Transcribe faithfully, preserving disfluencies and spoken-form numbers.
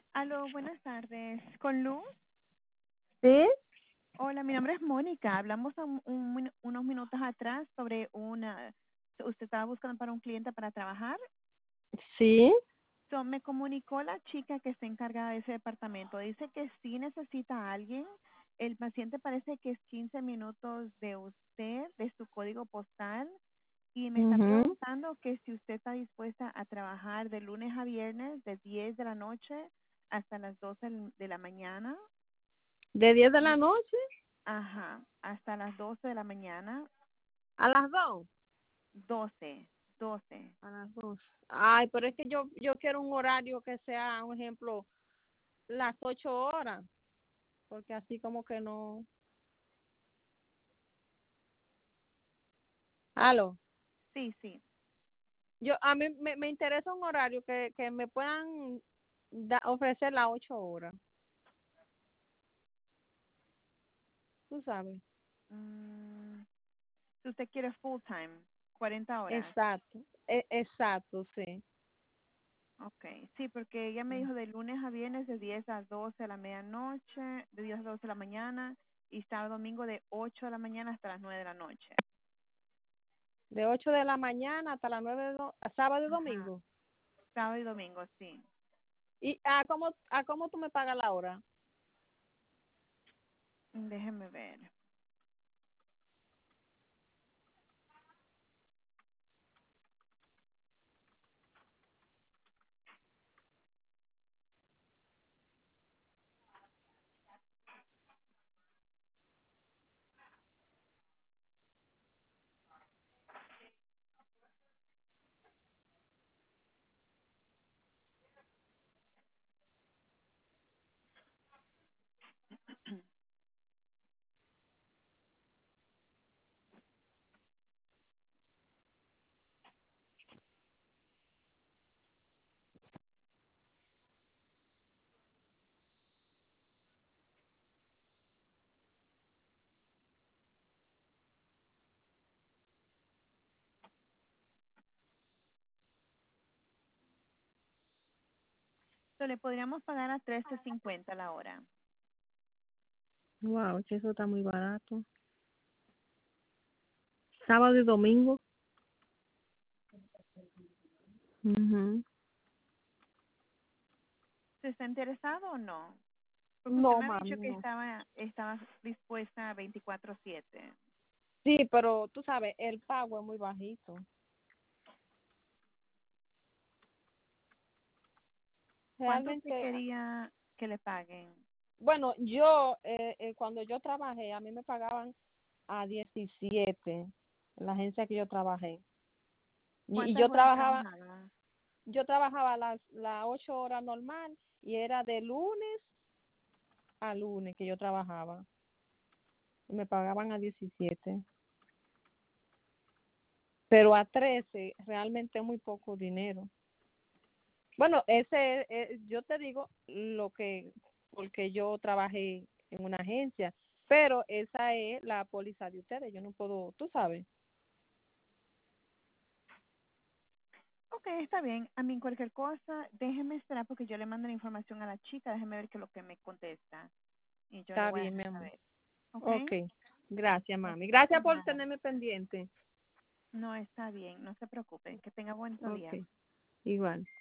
Aló, buenas tardes. ¿Con Luz? ¿Sí? Hola, mi nombre es Mónica. Hablamos un- un minu- unos minutos atrás sobre una... Usted estaba buscando para un cliente para trabajar. Sí. So, me comunicó la chica que está encargada de ese departamento. Dice que sí necesita a alguien. El paciente parece que es quince minutos de usted, de su código postal. Y me está Ujú. preguntando que si usted está dispuesta a trabajar de lunes a viernes, de diez de la noche hasta las doce de la mañana. ¿De diez de la noche Ajá, hasta las doce de la mañana, a las dos? doce, doce. A las dos. Ay, pero es que yo yo quiero un horario que sea, un ejemplo, las ocho horas, porque así como que no. Aló. Sí, sí. Yo a mí me, me interesa un horario que, que me puedan da- ofrecer las ocho horas. Tú sabes. Mm, si usted quiere full time, cuarenta horas. Exacto. E- exacto, sí. Okay, sí, porque ella me dijo de lunes a viernes de diez a doce de la medianoche, de diez a doce de la mañana, y sábado domingo de ocho de la mañana hasta las nueve de la noche. De ocho de la mañana hasta las nueve de do- sábado y Ajá, domingo. sábado y domingo, sí. ¿Y a cómo a cómo tú me pagas la hora? Déjeme ver. So, le podríamos pagar a trece cincuenta la hora. Wow, que eso está muy barato. Sábado y domingo. Ujú. ¿Se está interesado o no? Porque usted No, me ha dicho mami, que no. estaba, estaba dispuesta a veinticuatro siete. Sí, pero tú sabes, el pago es muy bajito. ¿Cuánto usted Realmente, quería que le paguen? bueno, yo, eh, eh, cuando yo trabajé, a mí me pagaban a diecisiete en la agencia que yo trabajé. Y, y ¿Cuántas yo horas trabajaba, trabajaba? yo trabajaba las, las ocho horas normal y era de lunes a lunes que yo trabajaba. Y me pagaban a diecisiete. Pero a trece realmente es muy poco dinero. Bueno, ese, eh, yo te digo lo que, porque yo trabajé en una agencia, pero esa es la póliza de ustedes, yo no puedo, tú sabes. Ok, está bien. A mí cualquier cosa, déjeme esperar porque yo le mando la información a la chica. Déjeme ver qué es lo que me contesta. Y yo le Está voy a bien, mi dejar amor. saber. ¿Ok? Ok, gracias, Ok, mami. Gracias de por nada. tenerme pendiente. No, está bien. No se preocupe. Que tenga buen Ok, día. igual.